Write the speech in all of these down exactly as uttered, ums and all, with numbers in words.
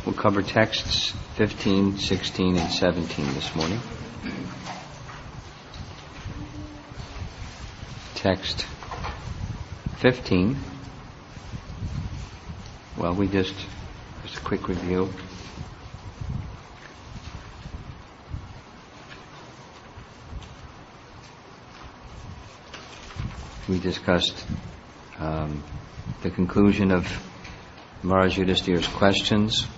We'll cover texts fifteen, sixteen, and seventeen this morning. Text fifteen. Well, we just, just a quick review. We discussed um, the conclusion of Maharaj Yudhisthira's questions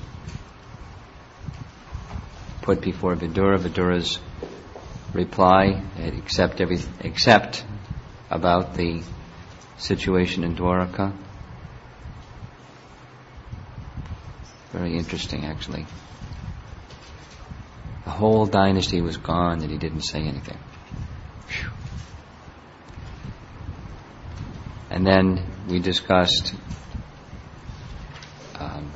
put before Vidura. Vidura's reply, except every, except about the situation in Dwaraka. Very interesting, actually. The whole dynasty was gone and he didn't say anything. Whew. And then we discussed um,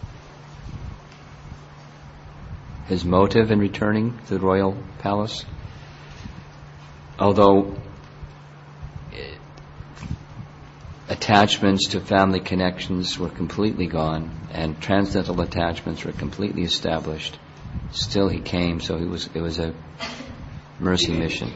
his motive in returning to the royal palace. Although it, attachments to family connections were completely gone and transcendental attachments were completely established, still he came. So it was it was a mercy mission,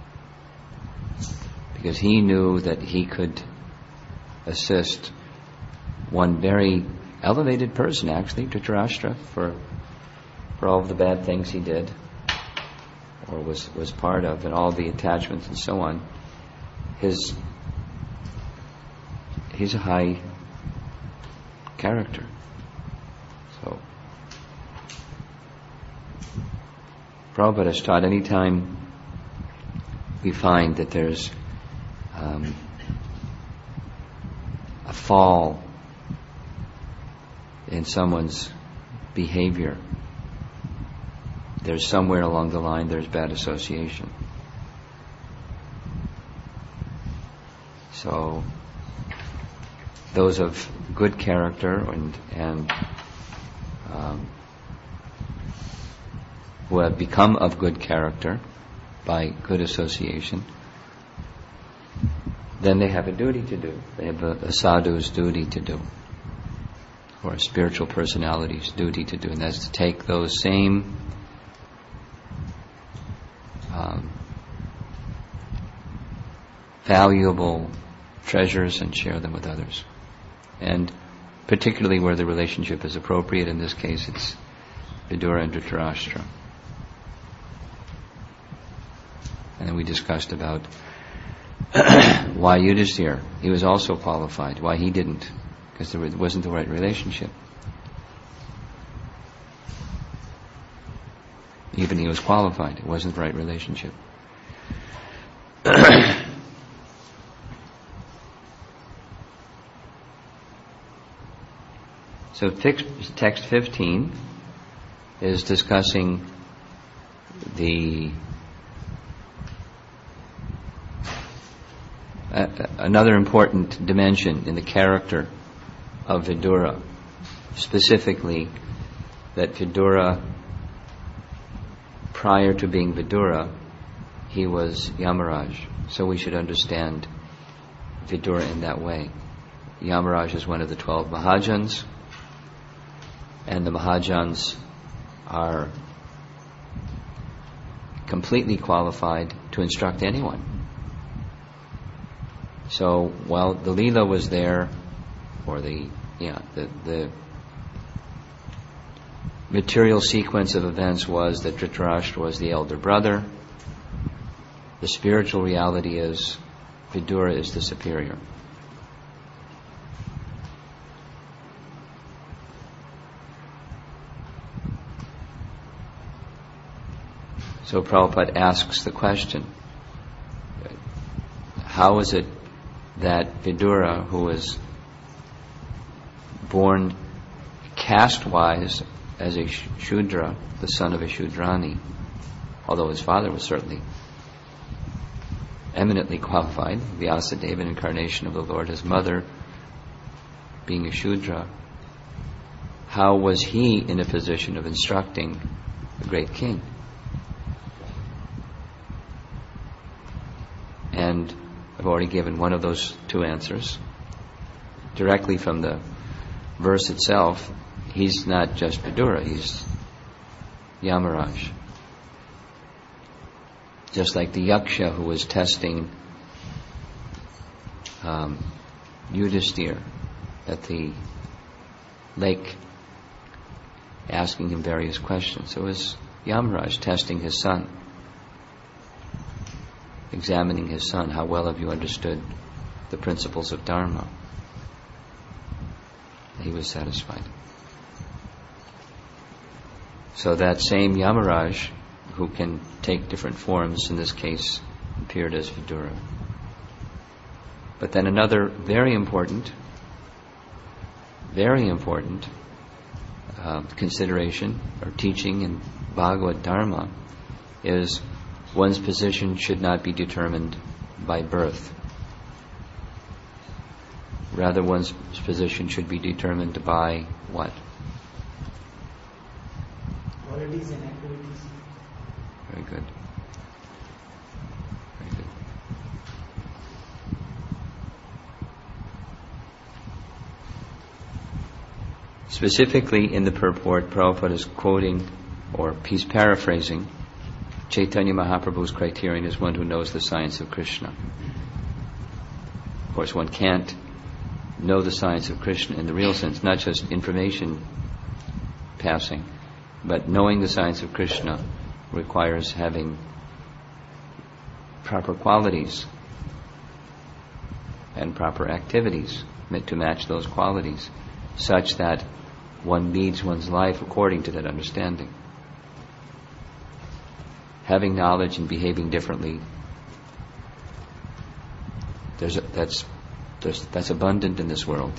because he knew that he could assist one very elevated person, actually, Dhritarashtra, for for all of the bad things he did or was, was part of, and all the attachments and so on. His he's a high character. So Prabhupada has taught, any time we find that there's um, a fall in someone's behavior, there's somewhere along the line there's bad association. So those of good character and and um, who have become of good character by good association, then they have a duty to do. They have a, a sadhu's duty to do, or a spiritual personality's duty to do, and that's to take those same um, valuable treasures and share them with others. And particularly where the relationship is appropriate, in this case it's Vidura and Dhritarashtra. And then we discussed about why Yudhisthira, he was also qualified, why he didn't, because there wasn't the right relationship. Even he was qualified, it wasn't the right relationship. So text, text fifteen is discussing the uh, another important dimension in the character of Vidura, specifically that Vidura, prior to being Vidura, he was Yamaraj. So we should understand Vidura in that way. Yamaraj is one of the twelve Mahajans, and the Mahajans are completely qualified to instruct anyone. So while the Leela was there, or the yeah the the material sequence of events was that Dhritarashtra was the elder brother, the spiritual reality is Vidura is the superior. So Prabhupada asks the question, how is it that Vidura, who was born caste-wise as a Shudra, the son of a Shudrani, although his father was certainly eminently qualified, Vyasadeva, an incarnation of the Lord, his mother being a Shudra, how was he in a position of instructing the great king? And I've already given one of those two answers. Directly from the verse itself, he's not just Vidura, he's Yamaraj. Just like the Yaksha who was testing um, Yudhisthira at the lake, asking him various questions. It was Yamaraj testing his son, examining his son. How well have you understood the principles of Dharma? He was satisfied. So that same Yamaraj, who can take different forms, in this case appeared as Vidura. But then another very important, very important uh, consideration or teaching in Bhagavad Dharma is one's position should not be determined by birth. Rather, one's position should be determined by what? Qualities and activities. Very good. Very good. Specifically in the purport, Prabhupada is quoting, or he's paraphrasing, Chaitanya Mahaprabhu's criterion as one who knows the science of Krishna. Of course, one can't know the science of Krishna in the real sense, not just information passing, but knowing the science of Krishna requires having proper qualities and proper activities meant to match those qualities, such that one leads one's life according to that understanding. Having knowledge and behaving differently, there's a, that's there's, that's abundant in this world.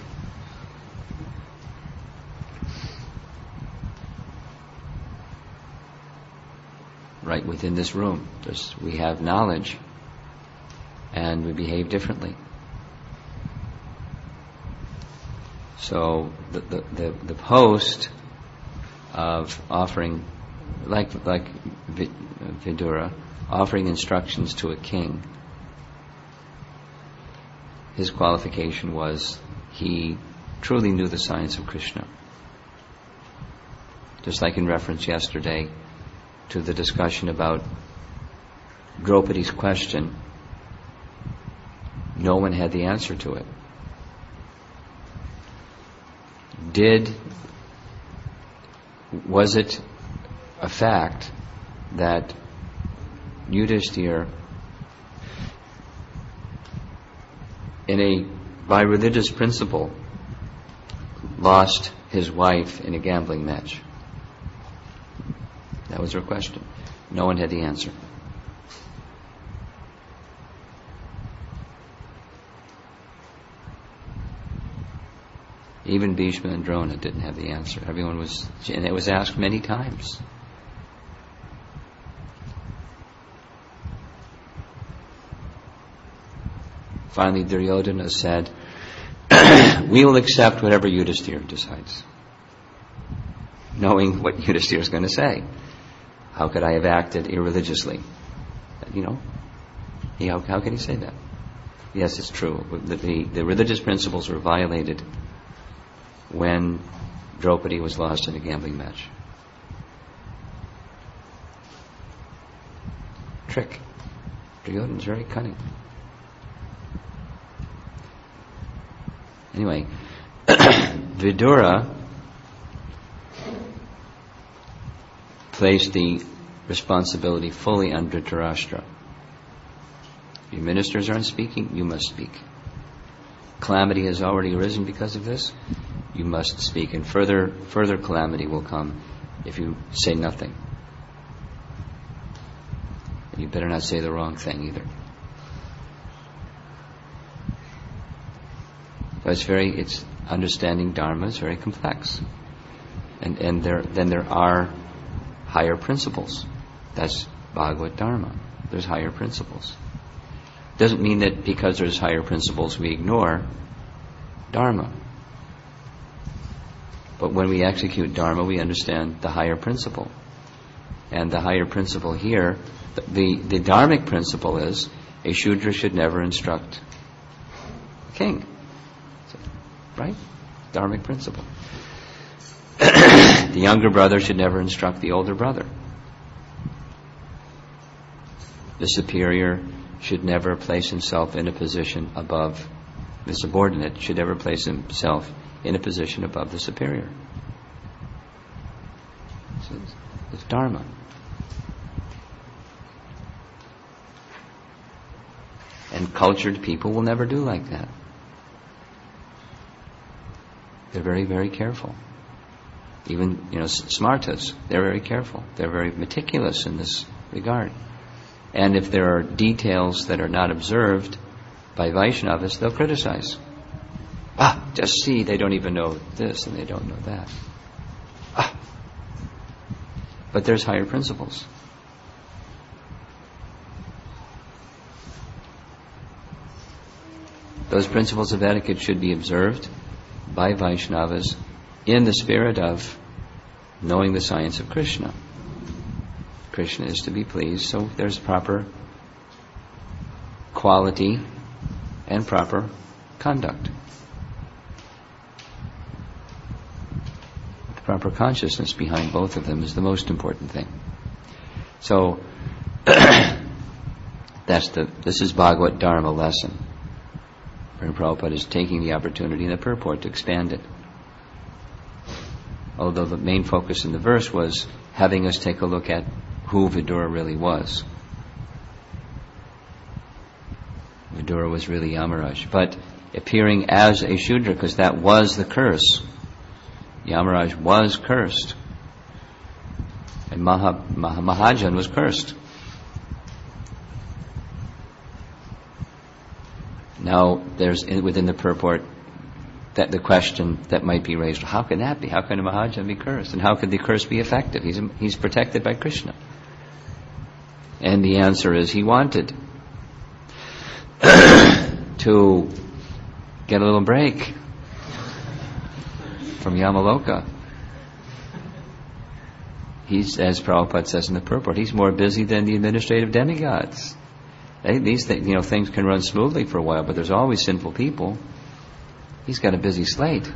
Right within this room, there's, we have knowledge, and we behave differently. So the the the, the post of offering, like like Vidura, offering instructions to a king, his qualification was he truly knew the science of Krishna. Just like in reference yesterday to the discussion about Draupadi's question, no one had the answer to it. Did, was it a fact that Yudhisthira, in a, by religious principle, lost his wife in a gambling match? That was her question. No one had the answer. Even Bhishma and Drona didn't have the answer. Everyone was, and it was asked many times. Finally, Duryodhana said, we will accept whatever Yudhisthira decides, knowing what Yudhisthira is going to say. How could I have acted irreligiously? You know, he, how, how can he say that? Yes, it's true. The, the, the religious principles were violated when Draupadi was lost in a gambling match. Trick. Duryodhana is very cunning. Anyway, Vidura placed the responsibility fully on Dhritarashtra. Your ministers aren't speaking, you must speak. Calamity has already arisen because of this, you must speak, and further further calamity will come if you say nothing. And you better not say the wrong thing either. So it's very, it's understanding Dharma is very complex, and and there then there are higher principles. That's Bhagavad Dharma. There's higher principles. Doesn't mean that because there's higher principles we ignore Dharma. But when we execute Dharma, we understand the higher principle. And the higher principle here, the, the, the Dharmic principle is a Shudra should never instruct a king. So, right? Dharmic principle. The younger brother should never instruct the older brother. The superior should never place himself in a position above the subordinate, should never place himself in a position above the superior. It's, it's Dharma. And cultured people will never do like that. They're very, very careful. Even, you know, smartas, they're very careful. They're very meticulous in this regard. And if there are details that are not observed by Vaishnavas, they'll criticize. Ah, just see, they don't even know this and they don't know that. Ah. But there's higher principles. Those principles of etiquette should be observed by Vaishnavas in the spirit of knowing the science of Krishna. Krishna is to be pleased, so there's proper quality and proper conduct. The proper consciousness behind both of them is the most important thing. So, that's the, this is Bhagavad Dharma lesson. And Prabhupada is taking the opportunity in the purport to expand it. Although the main focus in the verse was having us take a look at who Vidura really was. Vidura was really Yamaraj, but appearing as a Shudra, because that was the curse. Yamaraj was cursed. And Maha, Maha, Mahajan was cursed. Now, there's within the purport that the question that might be raised: how can that be? How can a Mahajan be cursed? And how could the curse be effective? He's he's protected by Krishna. And the answer is he wanted to get a little break from Yamaloka. He's, as Prabhupada says in the purport, he's more busy than the administrative demigods. They, these th- you know, things can run smoothly for a while, but there's always sinful people. He's got a busy slate.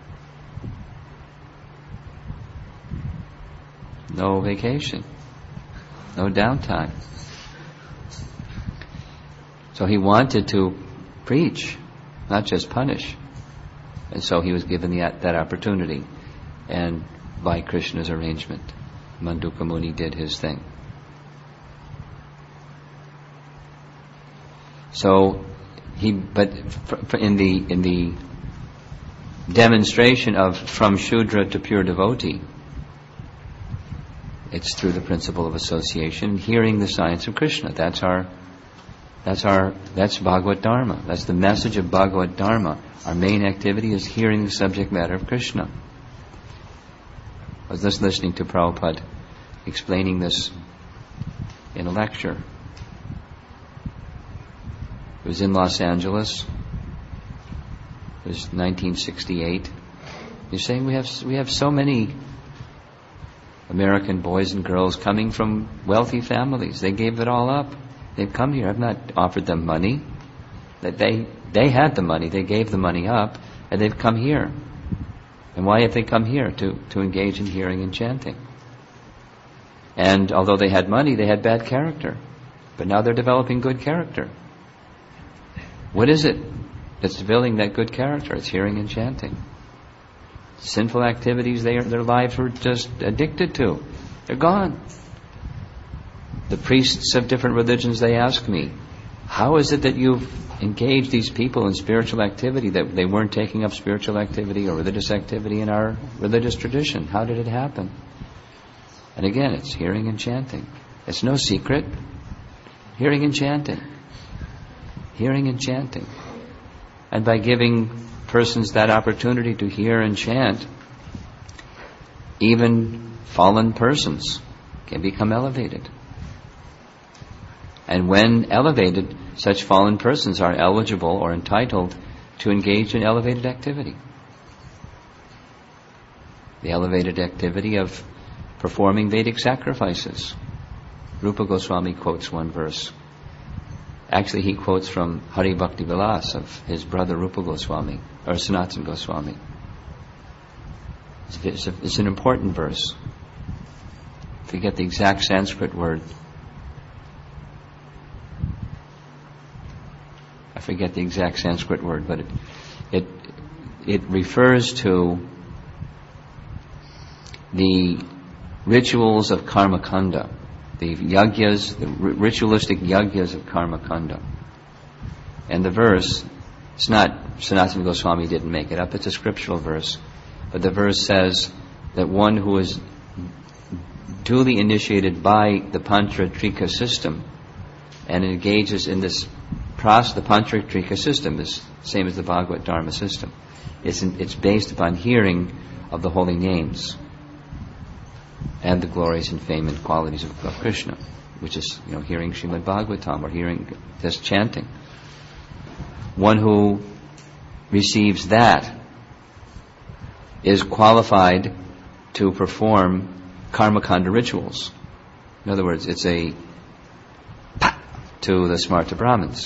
No vacation. No downtime. So he wanted to preach, not just punish. And so he was given the, that opportunity. And by Krishna's arrangement, Manduka Muni did his thing. So he, but in the in the demonstration of from Shudra to pure devotee, it's through the principle of association, hearing the science of Krishna. That's our, that's our, that's Bhagavad Dharma. That's the message of Bhagavad Dharma. Our main activity is hearing the subject matter of Krishna. I was just listening to Prabhupada explaining this in a lecture. It was in Los Angeles. It was nineteen sixty-eight. He's saying we have we have so many American boys and girls coming from wealthy families. They gave it all up. They've come here. I've not offered them money. That they they had the money. They gave the money up, and they've come here. And why have they come here? To to engage in hearing and chanting. And although they had money, they had bad character. But now they're developing good character. What is it that's developing that good character? It's hearing and chanting. Sinful activities they are, their lives were just addicted to. They're gone. The priests of different religions, they ask me, how is it that you've engaged these people in spiritual activity that they weren't taking up spiritual activity or religious activity in our religious tradition? How did it happen? And again, it's hearing and chanting. It's no secret. Hearing and chanting. Hearing and chanting. And by giving persons that opportunity to hear and chant, even fallen persons can become elevated. And when elevated, such fallen persons are eligible or entitled to engage in elevated activity. The elevated activity of performing Vedic sacrifices. Rupa Goswami quotes one verse. Actually, he quotes from Hari Bhakti Vilas of his brother Rupa Goswami, or Sanatana Goswami. It's, a, it's an important verse. Forget the exact Sanskrit word. I forget the exact Sanskrit word, but it it, it refers to the rituals of karma kanda, the yagyas, the ritualistic yagyas of karma kanda. And the verse, it's not, Sanatana Goswami didn't make it up, it's a scriptural verse, but the verse says that one who is duly initiated by the Panchatrika system and engages in this process, the Panchatrika system is the same as the Bhagavad Dharma system. It's, in, it's based upon hearing of the holy names and the glories and fame and qualities of, of Krishna, which is, you know, hearing Srimad Bhagavatam or hearing this chanting. One who receives that is qualified to perform karmakanda rituals. In other words, it's a pa to the Smarta Brahmins.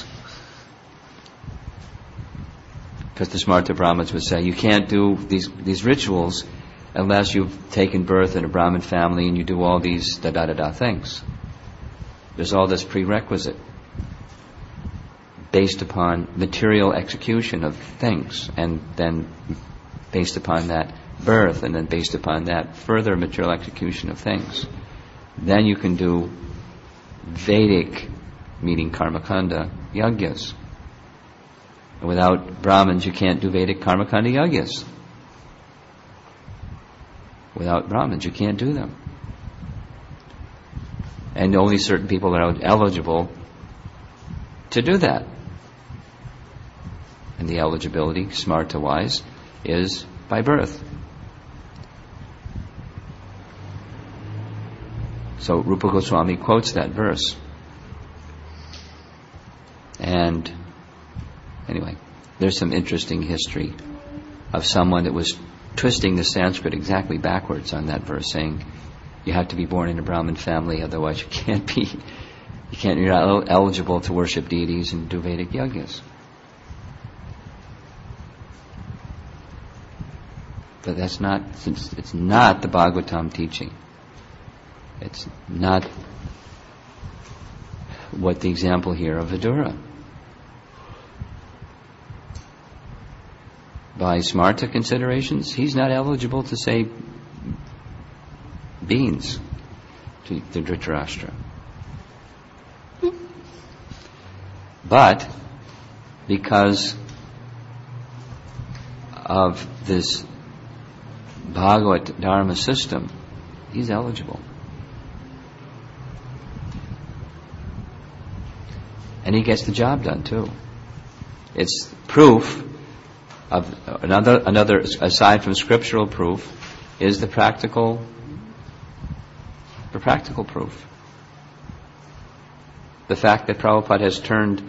Because the Smarta Brahmins would say, you can't do these these rituals unless you've taken birth in a Brahmin family and you do all these da-da-da-da things. There's all this prerequisite based upon material execution of things, and then based upon that birth, and then based upon that further material execution of things. Then you can do Vedic, meaning karmakanda, yagyas. And without Brahmins, you can't do Vedic karmakanda yagyas. Without Brahmins, you can't do them. And only certain people are eligible to do that. And the eligibility, smarta-wise, is by birth. So Rupa Goswami quotes that verse. And anyway, there's some interesting history of someone that was twisting the Sanskrit exactly backwards on that verse, saying you have to be born in a Brahmin family, otherwise you can't be, you can't, you're not eligible to worship deities and do Vedic yagyas. But that's not, it's, it's not the Bhagavatam teaching. It's not what the example here of Vidura. By smarta considerations, he's not eligible to say beans to, to Dhritarashtra. But because of this Bhagavad Dharma system, he's eligible. And he gets the job done too. It's proof of another, another aside from scriptural proof, is the practical, the practical proof. The fact that Prabhupada has turned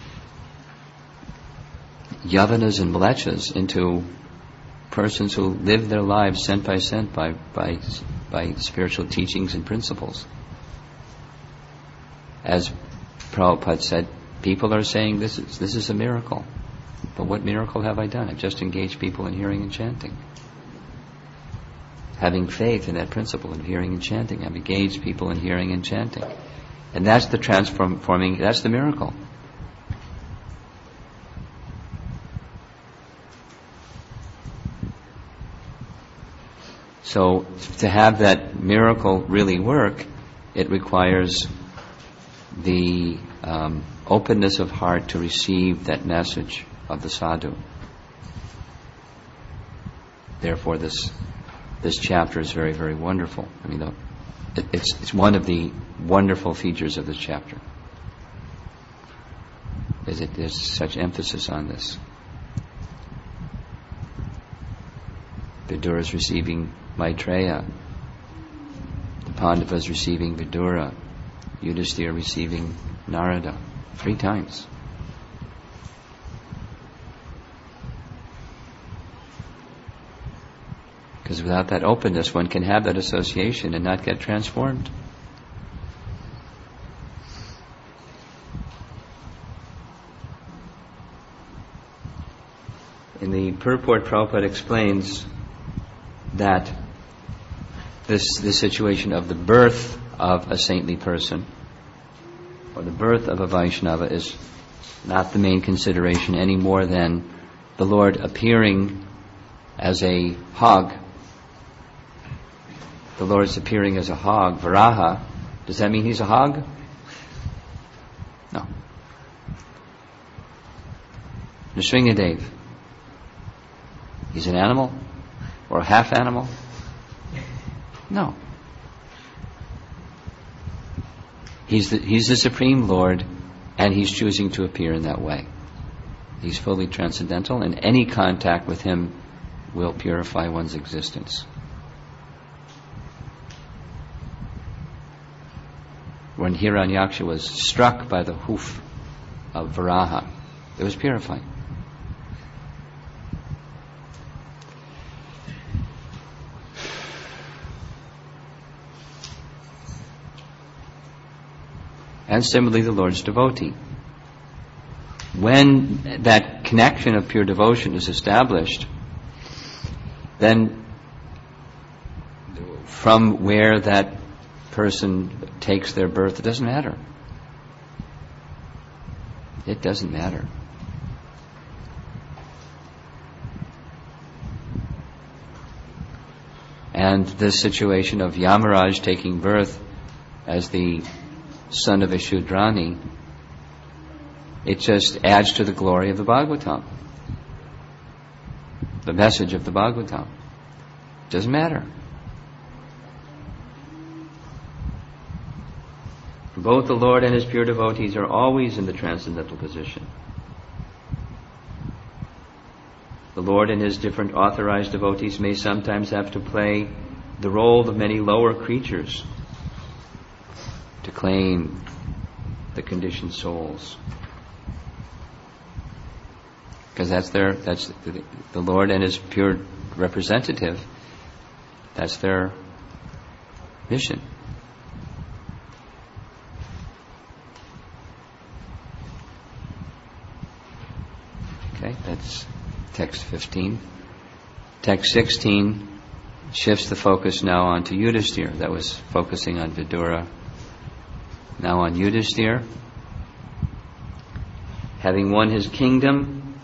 yavanas and mlechas into persons who live their lives cent by cent by, by, by spiritual teachings and principles. As Prabhupada said, people are saying this is, this is a miracle. But what miracle have I done? I've just engaged people in hearing and chanting. Having faith in that principle of hearing and chanting, I've engaged people in hearing and chanting. And that's the transforming, that's the miracle. So to have that miracle really work, it requires the um, openness of heart to receive that message of the sadhu. Therefore, this this chapter is very, very wonderful. I mean, it, it's it's one of the wonderful features of this chapter. Is it there's such emphasis on this. Vidura is receiving Maitreya. The Pandavas receiving Vidura. Yudhisthira receiving Narada. Three times. Because without that openness, one can have that association and not get transformed. In the purport, Prabhupada explains that this, this situation of the birth of a saintly person, or the birth of a Vaishnava, is not the main consideration any more than the Lord appearing as a hog. The Lord is appearing as a hog, Varaha. Does that mean he's a hog? No. Nrsingadev, he's an animal? Or a half animal? No. He's the, he's the Supreme Lord, and He's choosing to appear in that way. He's fully transcendental, and any contact with Him will purify one's existence. When Hiranyaksha was struck by the hoof of Varaha, it was purifying. And similarly, the Lord's devotee. When that connection of pure devotion is established, then from where that person takes their birth, it doesn't matter. It doesn't matter. And this situation of Yamaraj taking birth as the son of a Shudrani, it just adds to the glory of the Bhagavatam, the message of the Bhagavatam. Doesn't matter. Both the Lord and His pure devotees are always in the transcendental position. The Lord and His different authorized devotees may sometimes have to play the role of many lower creatures to claim the conditioned souls, because that's their that's the, the Lord and His pure representative. That's their mission. Okay, that's text fifteen. Text sixteen shifts the focus now onto Yudhisthira. That was focusing on Vidura. Now on Yudhisthira, having won his kingdom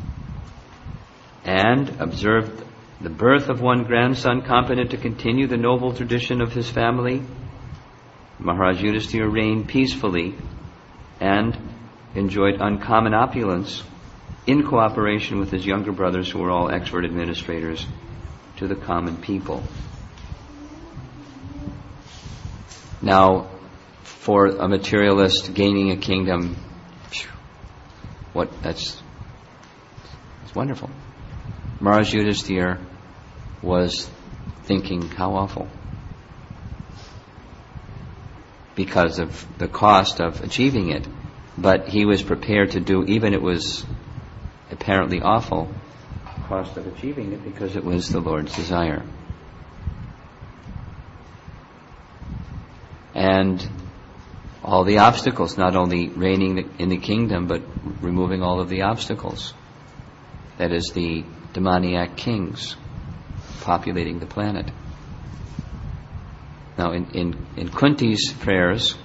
and observed the birth of one grandson competent to continue the noble tradition of his family, Maharaj Yudhisthira reigned peacefully and enjoyed uncommon opulence in cooperation with his younger brothers, who were all expert administrators to the common people. Now, for a materialist gaining a kingdom, what that's it's wonderful. Maharaj Yudhisthira was thinking, how awful, because of the cost of achieving it. But he was prepared to do, even it was apparently awful, cost of achieving it, because it was the Lord's desire. And all the obstacles, not only reigning in the kingdom, but removing all of the obstacles. That is, the demoniac kings populating the planet. Now, in, in, in Kunti's prayers,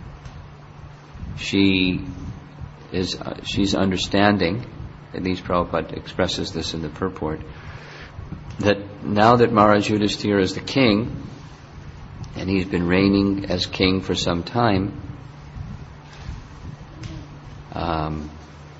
she is uh, she's understanding, at least Prabhupada expresses this in the purport, that now that Maharaj Yudhisthira is the king, and he's been reigning as king for some time, um,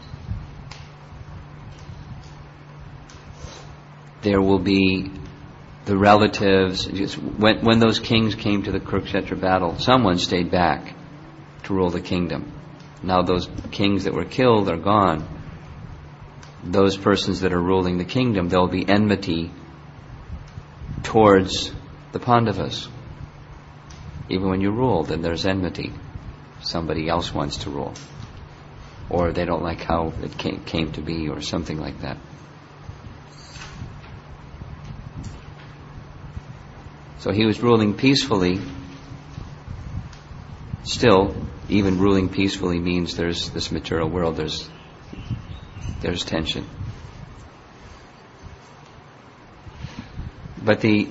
there will be the relatives. Just when, when those kings came to the Kurukshetra battle, someone stayed back to rule the kingdom. Now those kings that were killed are gone. Those persons that are ruling the kingdom, there will be enmity towards the Pandavas. Even when you rule, then there's enmity. Somebody else wants to rule. Or they don't like how it came, came to be, or something like that. So he was ruling peacefully. Still, even ruling peacefully means there's this material world, there's there's tension. but the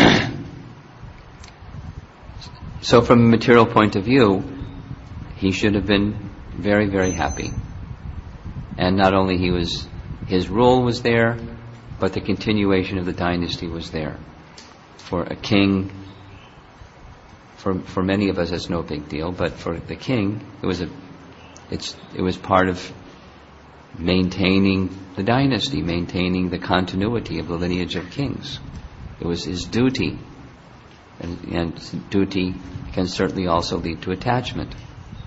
so from a material point of view, he should have been very, very happy. And not only he was, his rule was there, but the continuation of the dynasty was there. For a king, for for many of us, it's no big deal, but for the king, it was a, it's it was part of maintaining the dynasty, maintaining the continuity of the lineage of kings. It was his duty, and, and duty can certainly also lead to attachment.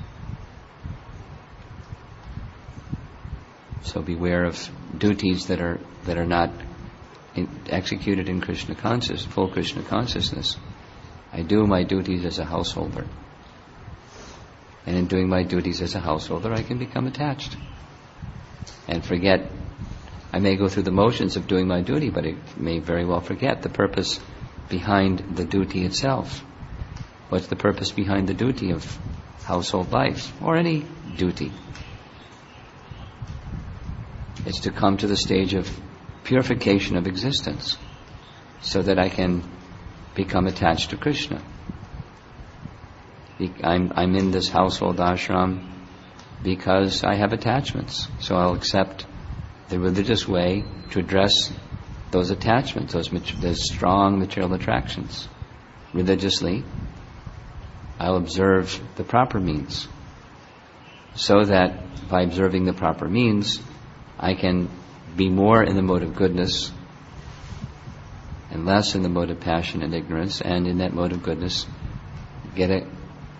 So beware of duties that are that are not in, executed in Krishna conscious, full Krishna consciousness. I do my duties as a householder, and in doing my duties as a householder, I can become attached and forget. I may go through the motions of doing my duty, but I may very well forget the purpose behind the duty itself. What's the purpose behind the duty of household life, or any duty? It's to come to the stage of purification of existence, so that I can become attached to Krishna. I'm, I'm in this household ashram because I have attachments, so I'll accept the religious way to address those attachments, those, those strong material attractions. Religiously, I'll observe the proper means, so that by observing the proper means, I can be more in the mode of goodness and less in the mode of passion and ignorance, and in that mode of goodness get a,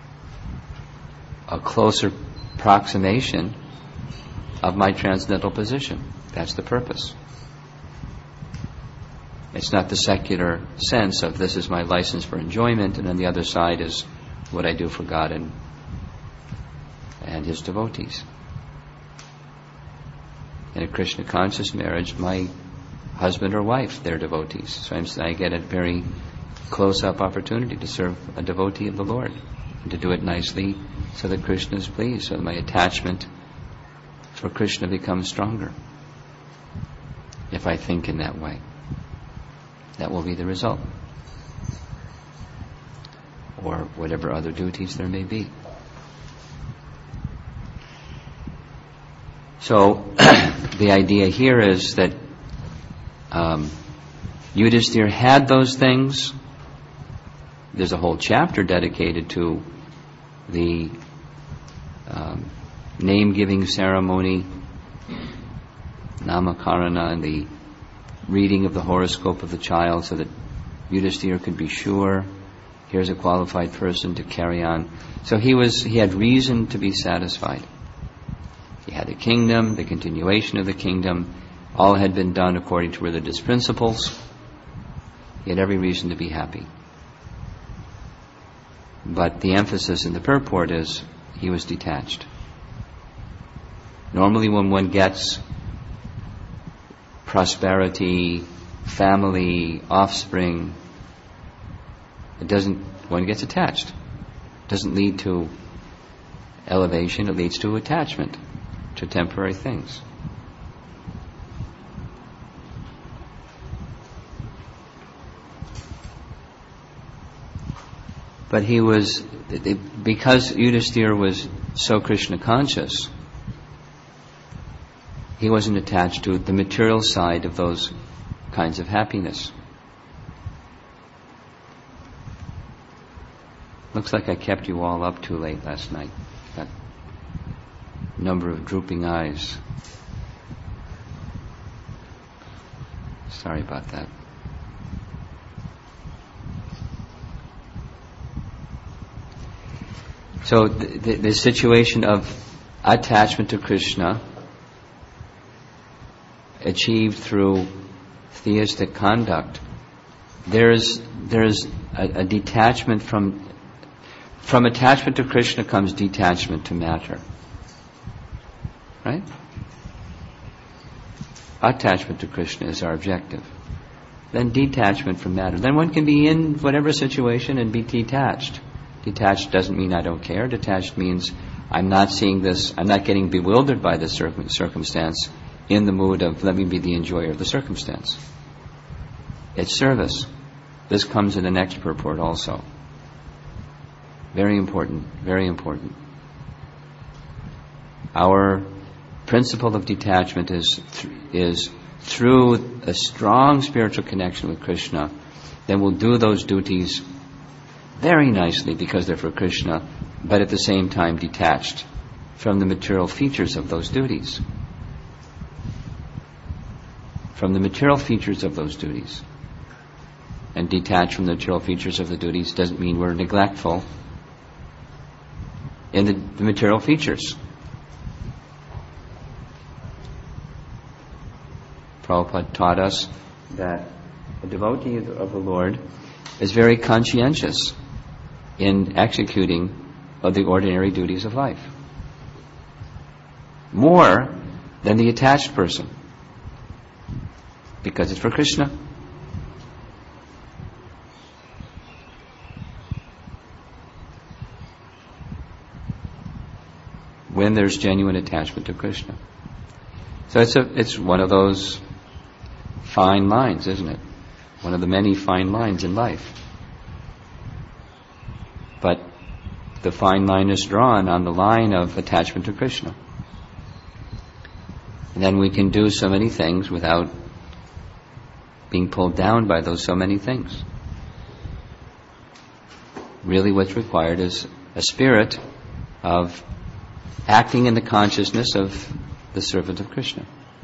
a closer approximation of my transcendental position. That's the purpose. It's not the secular sense of this is my license for enjoyment, and on the other side is what I do for God and and His devotees. In a Krishna conscious marriage, my husband or wife, they're devotees. So I'm, I get a very close-up opportunity to serve a devotee of the Lord, and to do it nicely so that Krishna is pleased, so that my attachment for Krishna becomes stronger. If I think in that way, that will be the result. Or whatever other duties there may be. So, the idea here is that um, Yudhisthira had those things. There's a whole chapter dedicated to the um, name-giving ceremony, Namakarana, and the reading of the horoscope of the child, so that Yudhisthira could be sure, here's a qualified person to carry on. So he was, he had reason to be satisfied. He had a kingdom, the continuation of the kingdom, all had been done according to religious principles. He had every reason to be happy. But the emphasis in the purport is he was detached. Normally when one gets prosperity, family, offspring, it doesn't, one gets attached. It doesn't lead to elevation, it leads to attachment to temporary things. But he was, because Yudhisthira was so Krishna conscious, he wasn't attached to the material side of those kinds of happiness. Looks like I kept you all up too late last night. Got a number of drooping eyes. Sorry about that. So the, the, the situation of attachment to Krishna achieved through theistic conduct, there's there's a, a detachment from from attachment to Krishna comes detachment to matter. Right? Attachment to Krishna is our objective. Then detachment from matter. Then one can be in whatever situation and be detached. Detached doesn't mean I don't care. Detached means I'm not seeing this, I'm not getting bewildered by this circum- circumstance in the mood of let me be the enjoyer of the circumstance. It's service. This comes in the next purport also. Very important, very important. Our principle of detachment is th- is through a strong spiritual connection with Krishna, then we'll do those duties very nicely because they're for Krishna, but at the same time detached from the material features of those duties. From the material features of those duties. And detached from the material features of the duties doesn't mean we're neglectful in the, the material features. Prabhupada taught us that a devotee of the, of the Lord is very conscientious in executing of the ordinary duties of life. More than the attached person. Because it's for Krishna. When there's genuine attachment to Krishna. So it's a, it's one of those fine lines, isn't it? One of the many fine lines in life. But the fine line is drawn on the line of attachment to Krishna. And then we can do so many things without being pulled down by those so many things. Really what's required is a spirit of acting in the consciousness of the servant of Krishna.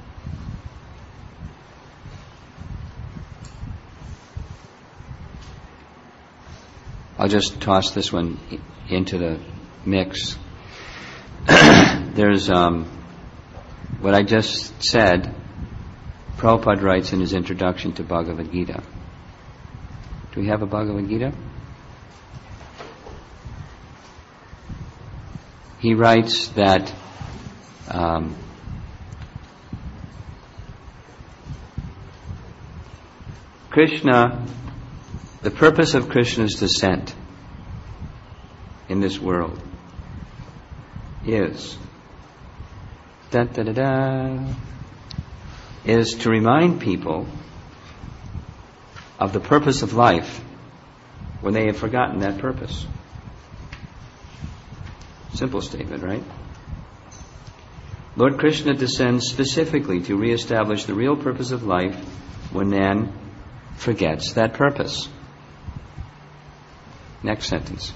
I'll just toss this one into the mix. There's um, what I just said. Prabhupada writes in his introduction to Bhagavad Gita. Do we have a Bhagavad Gita? He writes that um, Krishna, the purpose of Krishna's descent in this world is da da da da is to remind people of the purpose of life when they have forgotten that purpose. Simple statement, right? Lord Krishna descends specifically to reestablish the real purpose of life when man forgets that purpose. Next sentence.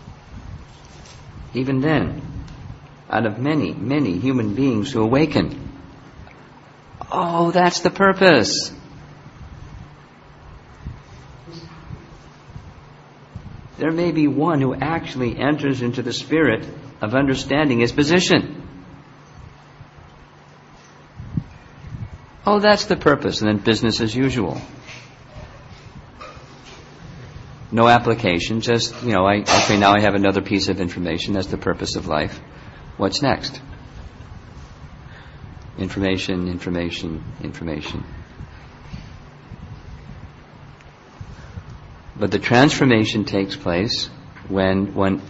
Even then, out of many, many human beings who awaken, oh, that's the purpose. There may be one who actually enters into the spirit of understanding his position. Oh, that's the purpose, and then business as usual. No application, just, you know, I, okay, now I have another piece of information, that's the purpose of life. What's next? Information, information, information. But the transformation takes place when one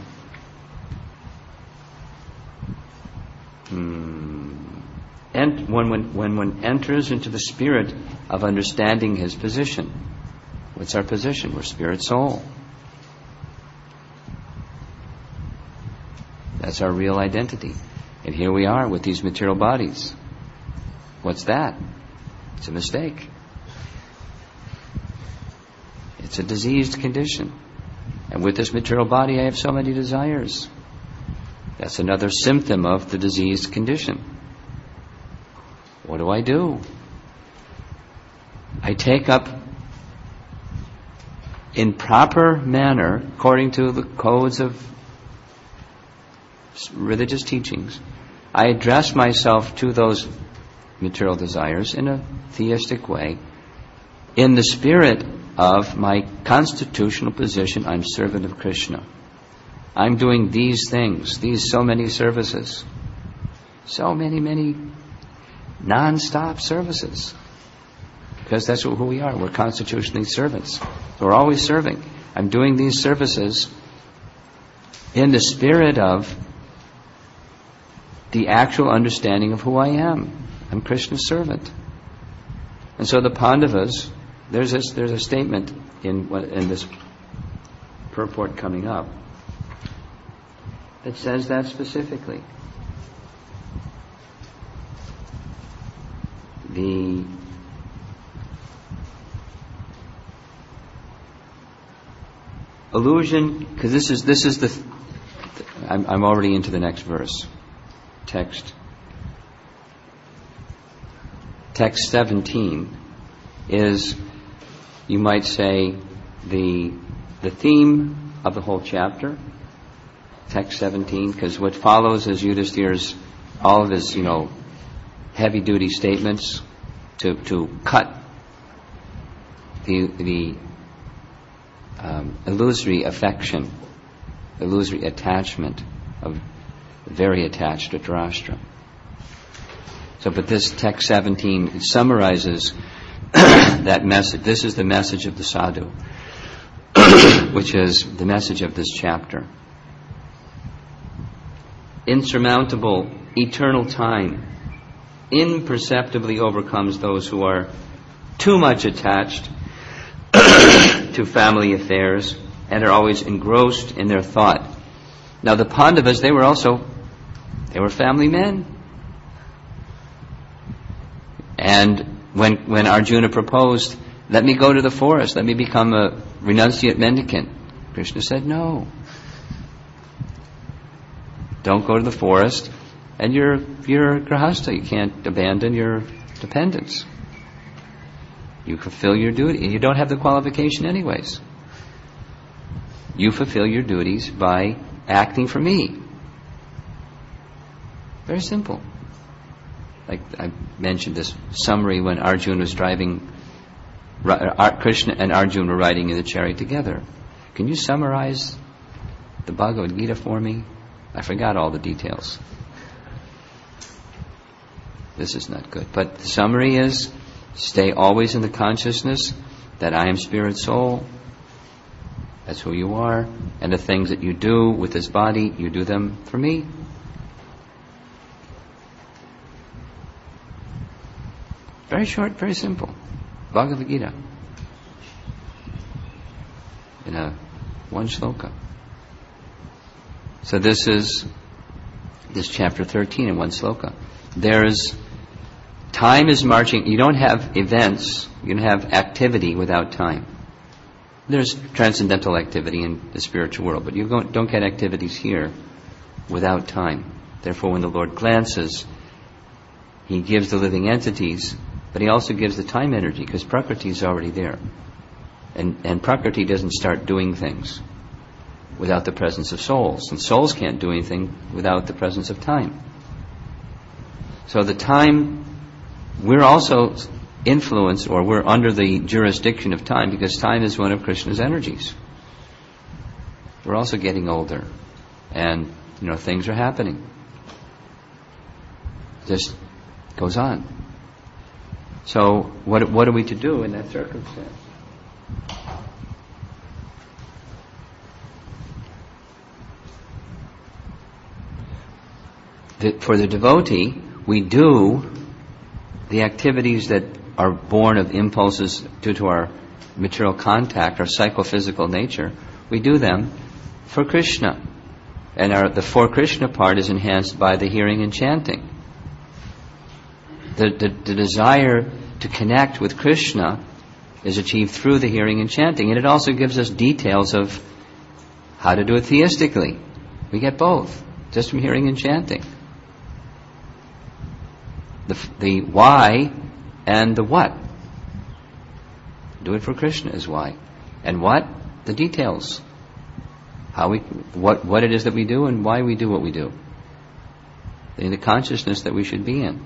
hmm, and when, when when one enters into the spirit of understanding his position. What's our position? We're spirit soul. That's our real identity. And here we are with these material bodies. What's that? It's a mistake. It's a diseased condition. And with this material body, I have so many desires. That's another symptom of the diseased condition. What do I do? I take up, in proper manner, according to the codes of religious teachings, I address myself to those material desires in a theistic way, in the spirit of my constitutional position. I'm servant of Krishna. I'm doing these things, these so many services, so many, many non-stop services, because that's who we are. We're constitutionally servants. We're always serving. I'm doing these services in the spirit of the actual understanding of who I am. I'm Krishna's servant. And so the Pandavas, there's a, there's a statement in what in this purport coming up that says that specifically. The illusion, because this is this is the. Th- I'm, I'm already into the next verse. Text. Text seventeen is, you might say, the the theme of the whole chapter. Text seventeen, because what follows is Yudhisthira's all of his, you know, heavy-duty statements to to cut the the um, illusory affection, illusory attachment of very attached Dhritarashtra. So, but this text seventeen summarizes that message. This is the message of the sadhu, which is the message of this chapter. Insurmountable, eternal time imperceptibly overcomes those who are too much attached to family affairs and are always engrossed in their thought. Now the Pandavas, they were also, they were family men. And when when Arjuna proposed, let me go to the forest, let me become a renunciate mendicant, Krishna said, no. Don't go to the forest, and you're you're a grahastha. You can't abandon your dependence. You fulfill your duty, and you don't have the qualification anyways. You fulfill your duties by acting for me. Very simple. Like I mentioned this summary when Arjuna was driving, Krishna and Arjuna were riding in the chariot together. Can you summarize the Bhagavad Gita for me? I forgot all the details. This is not good. But the summary is, stay always in the consciousness that I am spirit soul. That's who you are. And the things that you do with this body, you do them for me. Very short, very simple. Bhagavad Gita. In a one shloka. So this is this chapter thirteen in one sloka. There's time is marching. You don't have events. You don't have activity without time. There's transcendental activity in the spiritual world, but you don't, don't get activities here without time. Therefore, when the Lord glances, He gives the living entities, but He also gives the time energy, because Prakriti is already there. And, and Prakriti doesn't start doing things without the presence of souls. And souls can't do anything without the presence of time. So the time, we're also influenced, or we're under the jurisdiction of time, because time is one of Krishna's energies. We're also getting older. And, you know, things are happening. This goes on. So what what are we to do in that circumstance? The, for the devotee, we do the activities that are born of impulses due to our material contact, our psychophysical nature. We do them for Krishna. And our, the for Krishna part is enhanced by the hearing and chanting. The, the, the desire to connect with Krishna is achieved through the hearing and chanting. And it also gives us details of how to do it theistically. We get both, just from hearing and chanting. The, the why and the what. Do it for Krishna is why. And what? The details. How we, what, what it is that we do and why we do what we do. In the consciousness that we should be in.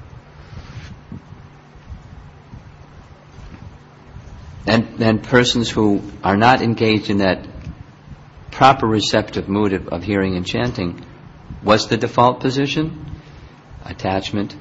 And, and persons who are not engaged in that proper receptive mood of, of hearing and chanting, what's the default position? Attachment.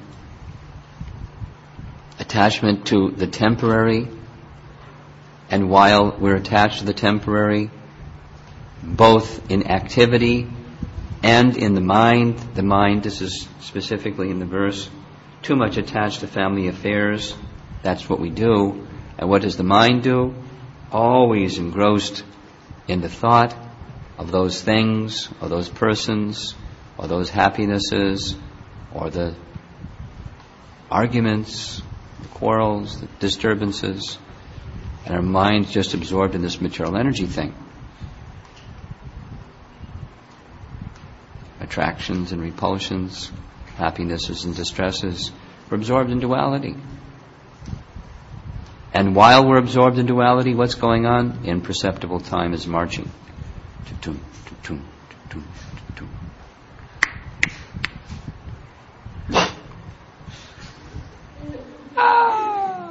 Attachment to the temporary. And while we're attached to the temporary, both in activity and in the mind, the mind, this is specifically in the verse, too much attached to family affairs, that's what we do. And what does the mind do? always engrossed in the thought of those things, or those persons, or those happinesses, or the arguments, the quarrels, the disturbances, and our mind's just absorbed in this material energy thing. Attractions and repulsions, happinesses and distresses, we're absorbed in duality. And while we're absorbed in duality, what's going on? Imperceptible time is marching. Tum, tum, tum, tum, tum. Ah!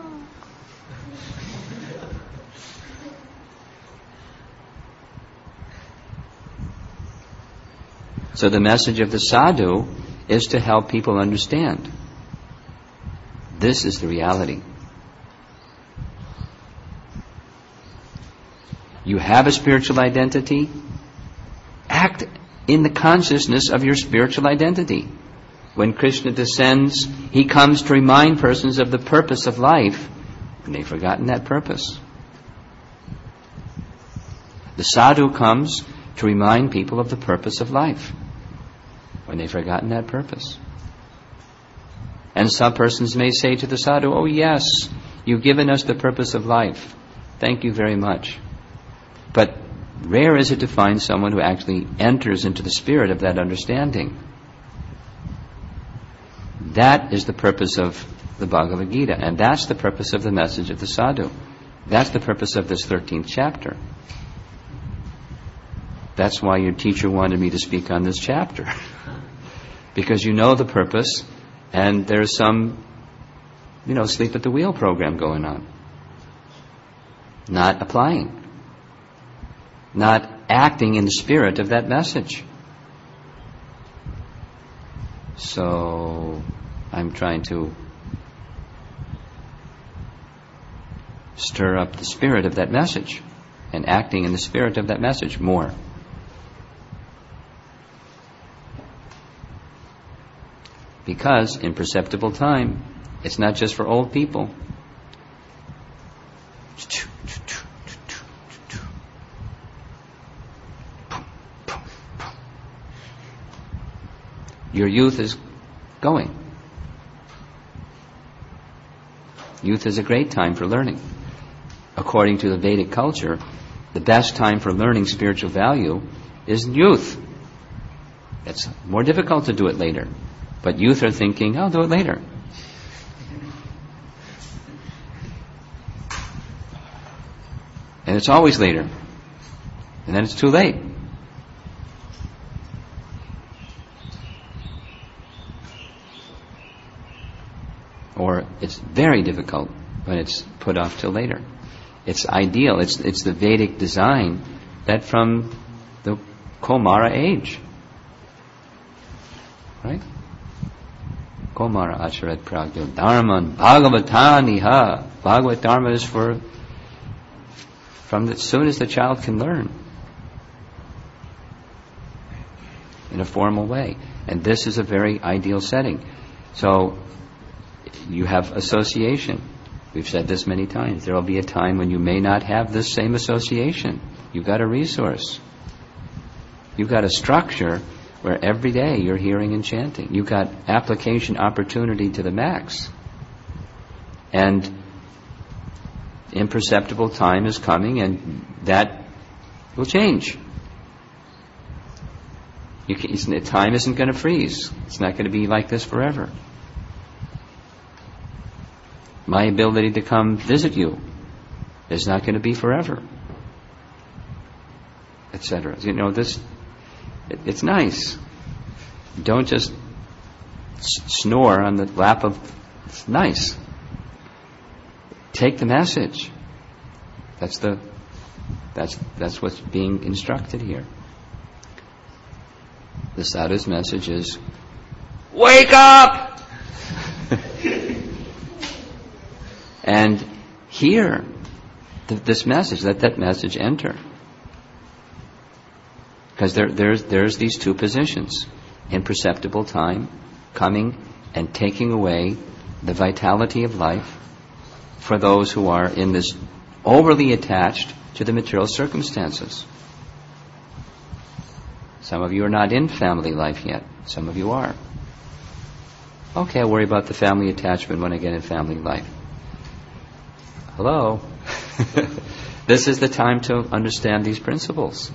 So the message of the sadhu is to help people understand this is the reality. You have a spiritual identity. Act in the consciousness of your spiritual identity. When Krishna descends, he comes to remind persons of the purpose of life, and they've forgotten that purpose. The sadhu comes to remind people of the purpose of life, when they've forgotten that purpose. And some persons may say to the sadhu, "Oh yes, you've given us the purpose of life. Thank you very much." But rare is it to find someone who actually enters into the spirit of that understanding. That is the purpose of the Bhagavad Gita, and that's the purpose of the message of the sadhu. That's the purpose of this thirteenth chapter. That's why your teacher wanted me to speak on this chapter. Because you know the purpose, and there's some, you know, sleep at the wheel program going on. Not applying. Not acting in the spirit of that message. So, I'm trying to stir up the spirit of that message and acting in the spirit of that message more. Because imperceptible time, it's not just for old people. Your youth is going. Youth is a great time for learning. According to the Vedic culture, the best time for learning spiritual value is youth. It's more difficult to do it later. But youth are thinking, I'll do it later. And it's always later. And then it's too late. Or it's very difficult when it's put off till later. It's ideal. It's it's the Vedic design that from the Kaumara age, right? Kaumara acharat pragyo dharman bhagavataniha. Bhagavat dharma is for from as soon as the child can learn in a formal way. And this is a very ideal setting. So you have association. We've said this many times. There will be a time when you may not have this same association. You've got a resource. You've got a structure where every day you're hearing and chanting. You've got application opportunity to the max. And imperceptible time is coming, and that will change. You can, time isn't going to freeze. It's not going to be like this forever. My ability to come visit you is not going to be forever, et cetera. You know, this, it, it's nice. Don't just s- snore on the lap of, it's nice. Take the message. That's the, that's, that's what's being instructed here. The sadhu's message is, wake up! And hear th- this message, let that message enter. Because there, there's, there's these two positions. Imperceptible time, coming and taking away the vitality of life for those who are in this overly attached to the material circumstances. Some of you are not in family life yet. Some of you are. Okay, I'll worry about the family attachment when I get in family life. Hello? This is the time to understand these principles.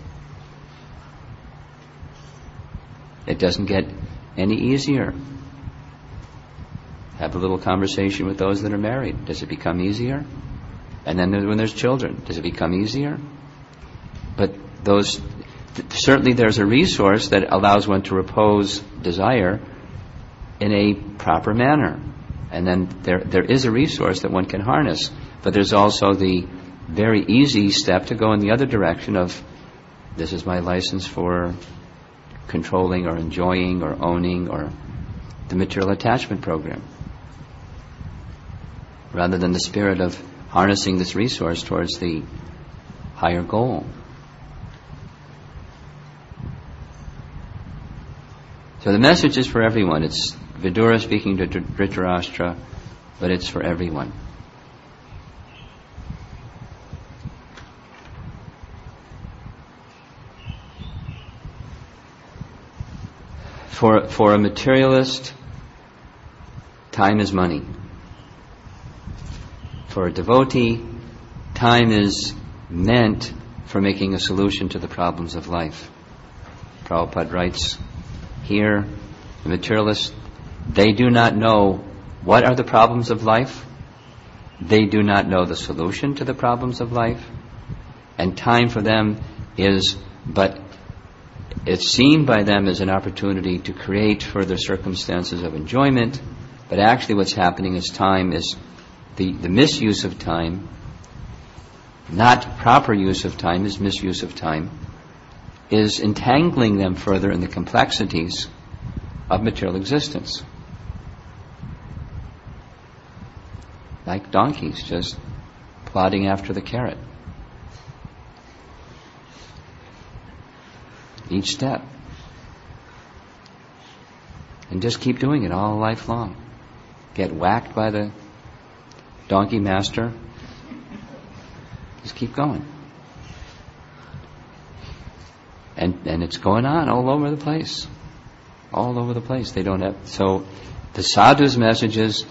It doesn't get any easier. Have a little conversation with those that are married. Does it become easier? And then when there's children, does it become easier? But those, certainly there's a resource that allows one to repose desire in a proper manner. And then there there is a resource that one can harness. But there's also the very easy step to go in the other direction of, this is my license for controlling or enjoying or owning or the material attachment program, rather than the spirit of harnessing this resource towards the higher goal. So the message is for everyone. It's Vidura speaking to Dhritarashtra, but it's for everyone. For, for a materialist, time is money. For a devotee, time is meant for making a solution to the problems of life. Prabhupada writes here, the materialists, they do not know what are the problems of life. They do not know the solution to the problems of life. And time for them is but it's seen by them as an opportunity to create further circumstances of enjoyment, but actually what's happening is time is the, the misuse of time, not proper use of time is misuse of time, is entangling them further in the complexities of material existence. Like donkeys just plodding after the carrot. Each step. And just keep doing it all life long. Get whacked by the donkey master. Just keep going. And and it's going on all over the place. All over the place. They don't have so the sadhu's message is,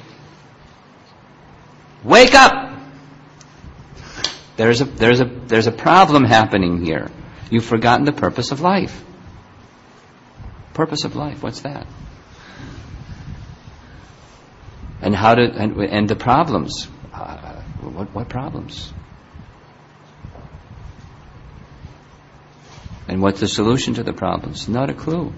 wake up! There's a there's a there's a problem happening here. You've forgotten the purpose of life. Purpose of life, what's that? And how to and, and the problems. Uh, what what problems? And what's the solution to the problems? Not a clue.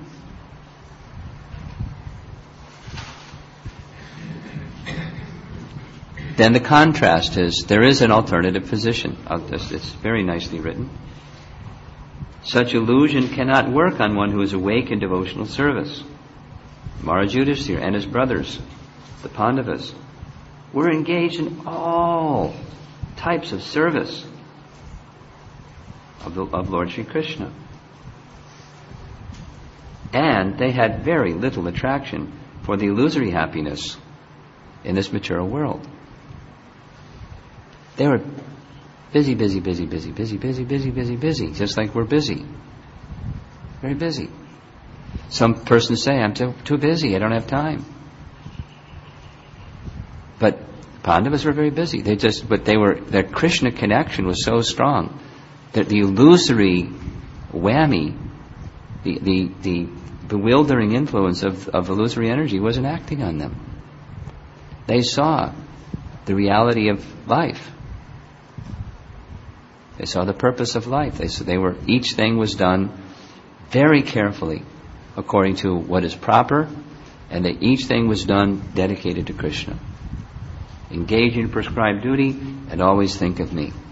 Then the contrast is, there is an alternative position. I'll just, it's very nicely written. Such illusion cannot work on one who is awake in devotional service. Maharaj Yudhishthira and his brothers, the Pandavas, were engaged in all types of service of, the, of Lord Sri Krishna. And they had very little attraction for the illusory happiness in this material world. They were busy, busy, busy, busy, busy, busy, busy, busy, busy, just like we're busy. Very busy. Some persons say, I'm too, too busy, I don't have time. But Pandavas were very busy. They just, but they were, their Krishna connection was so strong that the illusory whammy, the, the, the bewildering influence of, of illusory energy wasn't acting on them. They saw the reality of life. They saw the purpose of life. They saw they were, each thing was done very carefully according to what is proper, and that each thing was done dedicated to Krishna. Engage in prescribed duty and always think of me.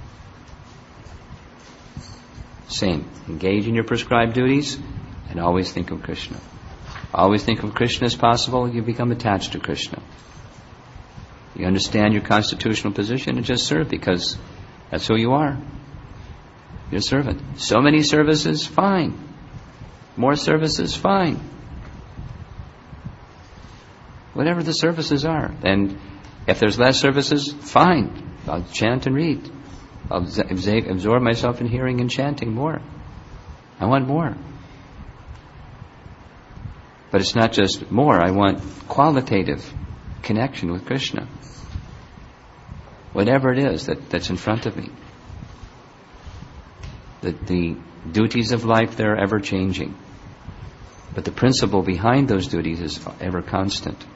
Same. Engage in your prescribed duties and always think of Krishna. Always think of Krishna as possible, you become attached to Krishna. You understand your constitutional position and just serve because that's who you are. You're a servant. So many services, fine. More services, fine. Whatever the services are. And if there's less services, fine. I'll chant and read. I'll abs- absorb myself in hearing and chanting more. I want more. But it's not just more, I want qualitative connection with Krishna. Whatever it is that, that's in front of me. The, the duties of life, they're ever changing. But the principle behind those duties is ever constant.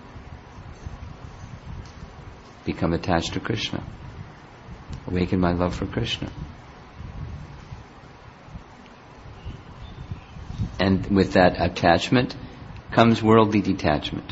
Become attached to Krishna. Awaken my love for Krishna. And with that attachment comes worldly detachment.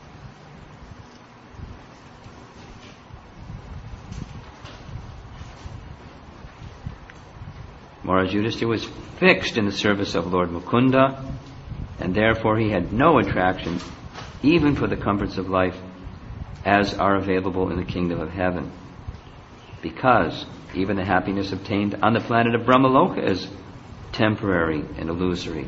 Maharaj Yudhishthira was fixed in the service of Lord Mukunda, and therefore he had no attraction even for the comforts of life as are available in the kingdom of heaven. Because even the happiness obtained on the planet of Brahmaloka is temporary and illusory.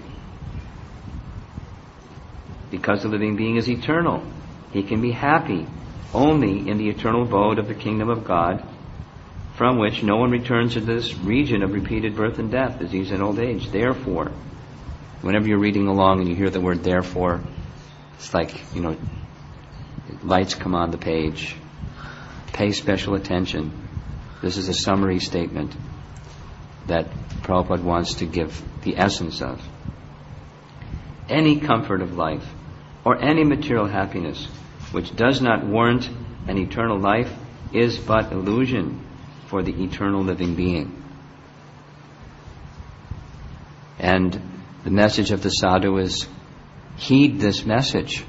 Because the living being is eternal, he can be happy only in the eternal abode of the kingdom of God, from which no one returns to this region of repeated birth and death, disease and old age. Therefore, whenever you're reading along and you hear the word therefore, it's like, you know, lights come on the page. Pay special attention. This is a summary statement that Prabhupada wants to give the essence of. Any comfort of life or any material happiness which does not warrant an eternal life is but illusion for the eternal living being. And the message of the sadhu is, heed this message.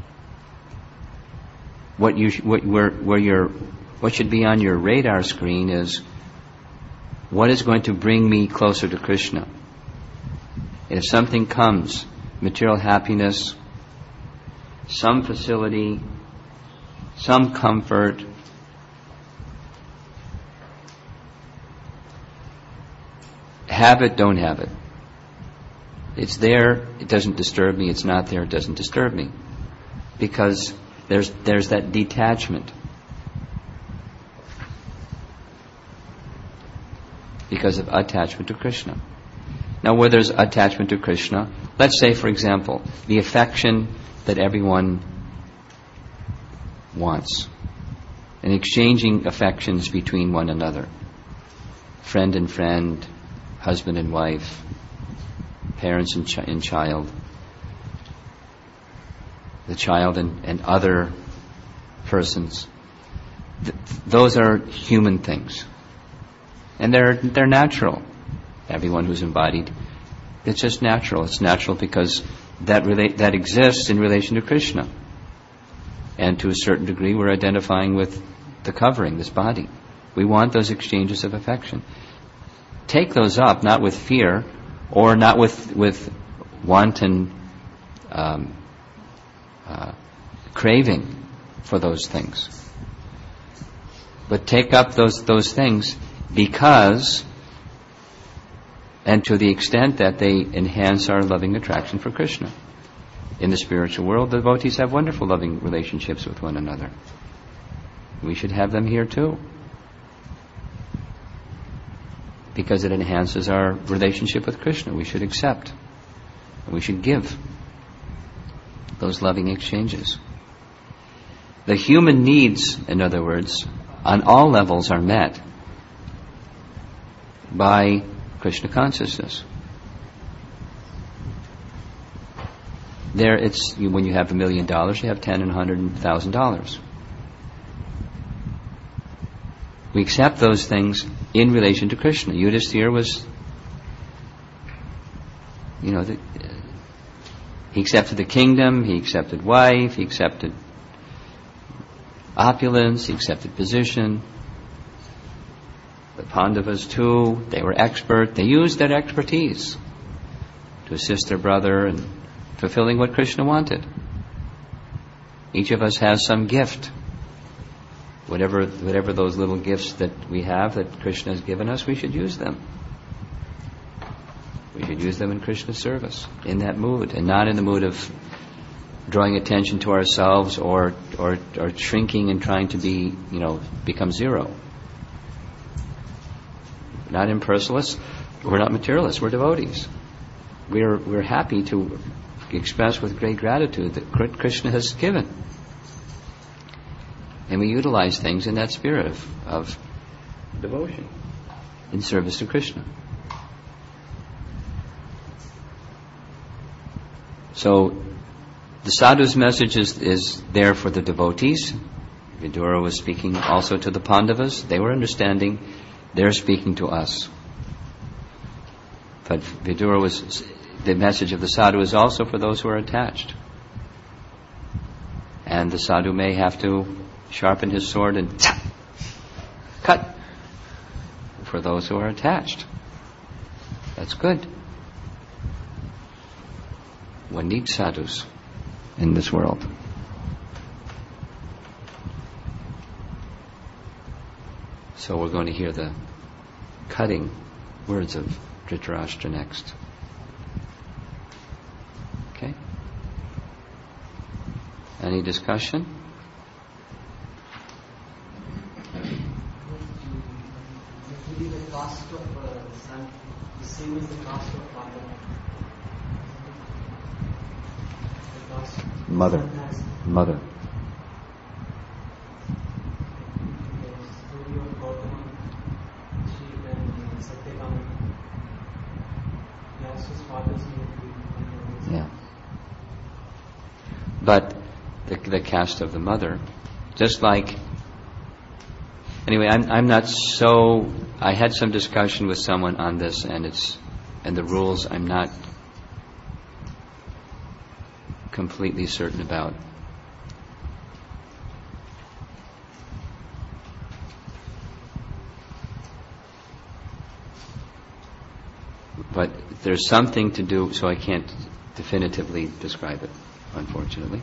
What you sh- what where where your what should be on your radar screen is, what is going to bring me closer to Krishna? If something comes, material happiness, some facility, some comfort, have it, don't have it. It's there, it doesn't disturb me. It's not there, it doesn't disturb me. Because there's there's that detachment. Because of attachment to Krishna. Now, where there's attachment to Krishna, let's say, for example, the affection that everyone wants, and exchanging affections between one another, friend and friend, husband and wife, parents and, ch- and child, the child and, and other persons. Th- those are human things. And they're they're natural. Everyone who's embodied, it's just natural. It's natural because that relate that exists in relation to Krishna. And to a certain degree, we're identifying with the covering, this body. We want those exchanges of affection. Take those up, not with fear, or not with with wanton um, uh, craving for those things. But take up those those things because, and to the extent that they enhance our loving attraction for Krishna. In the spiritual world, the devotees have wonderful loving relationships with one another. We should have them here too. Because it enhances our relationship with Krishna. We should accept. And we should give those loving exchanges. The human needs, in other words, on all levels are met by Krishna consciousness. There, it's you, when you have a million dollars, you have ten and a hundred thousand dollars. We accept those things in relation to Krishna. Yudhishthira was, you know, the, he accepted the kingdom, he accepted wife, he accepted opulence, he accepted position. The Pandavas too, they were expert. They used their expertise to assist their brother in fulfilling what Krishna wanted. Each of us has some gift. Whatever, whatever those little gifts that we have that Krishna has given us, we should use them. We should use them in Krishna's service, in that mood, and not in the mood of drawing attention to ourselves or or, or shrinking and trying to be, you know, become zero. not impersonalists, we're not materialists, we're devotees. We're, we're happy to express with great gratitude that Krishna has given. And we utilize things in that spirit of, of devotion in service to Krishna. So the sadhu's message is, is there for the devotees. Vidura was speaking also to the Pandavas. They were understanding. They're speaking to us. But Vidura was, the message of the sadhu is also for those who are attached. And the sadhu may have to sharpen his sword and cut for those who are attached. That's good. One needs sadhus in this world. So we're going to hear the cutting words of Dhritarashtra next. Okay? Any discussion? Maybe the cost of uh, the son, the same as the cost of father. The cost Mother. son has Mother. the story of Gautama, Shiv and Satyabhama. He asked his father's name. Yeah. But the, the caste of the mother, just like, anyway, I'm, I'm not so, I had some discussion with someone on this, and it's, and the rules I'm not completely certain about. But there's something to do, so I can't definitively describe it, unfortunately.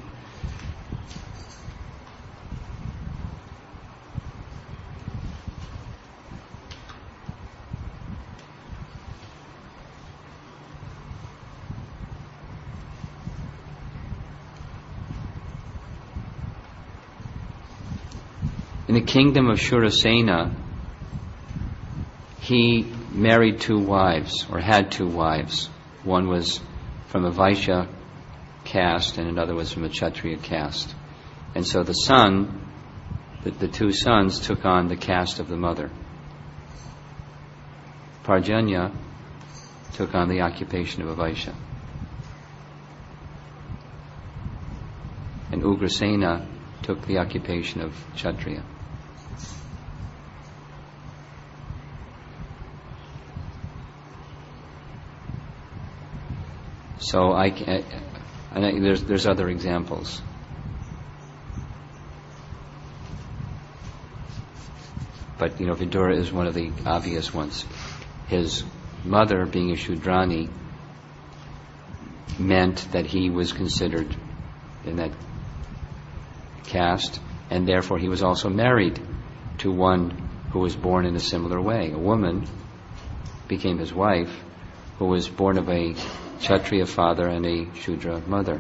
In the kingdom of Shurasena, he married two wives, or had two wives. One was from a Vaishya caste, and another was from a Kshatriya caste. And so the son, the, the two sons, took on the caste of the mother. Parjanya took on the occupation of a Vaishya. And Ugrasena took the occupation of Kshatriya. So I, I, I there's there's other examples. But you know, Vidura is one of the obvious ones. His mother, being a Shudrani, meant that he was considered in that caste, and therefore he was also married to one who was born in a similar way. A woman became his wife who was born of a Kshatriya father and a Shudra mother.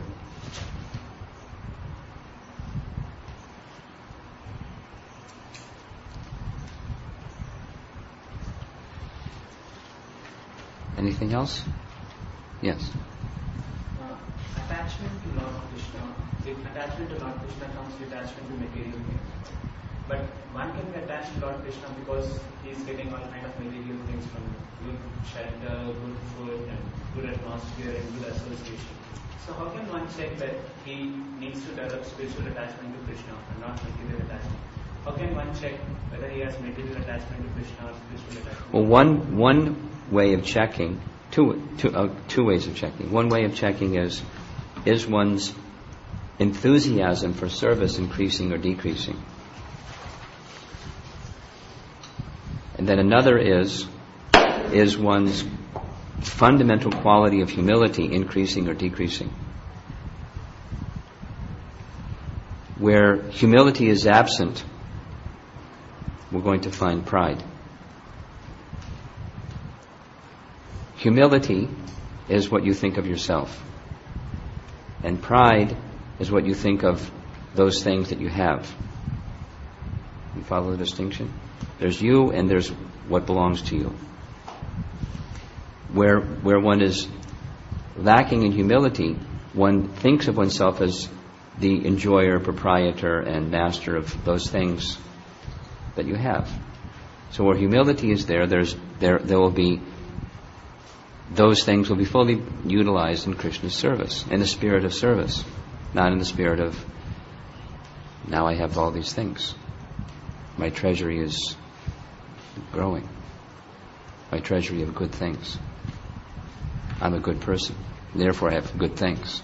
Anything else? Yes. Uh, attachment to Lord Krishna. If attachment to Lord Krishna comes with attachment to material things. But one can be attached to Lord Krishna because he is getting all kind of material things from good shelter, good food, and good atmosphere and good association. So how can one check that he needs to develop spiritual attachment to Krishna and not material attachment? How can one check whether he has material attachment to Krishna or spiritual attachment? Well, one one way of checking, two two uh, two ways of checking. One way of checking is is one's enthusiasm for service increasing or decreasing. And then another is, is one's fundamental quality of humility increasing or decreasing. Where humility is absent, we're going to find pride. Humility is what you think of yourself. And pride is what you think of those things that you have. You follow the distinction? There's you and there's what belongs to you. where where one is lacking in humility, one thinks of oneself as the enjoyer, proprietor, and master of those things that you have. So where humility is there, there's there there will be those things will be fully utilized in Krishna's service, in the spirit of service, not in the spirit of now I have all these things. My treasury is growing. My treasury of good things. I'm a good person. Therefore I have good things.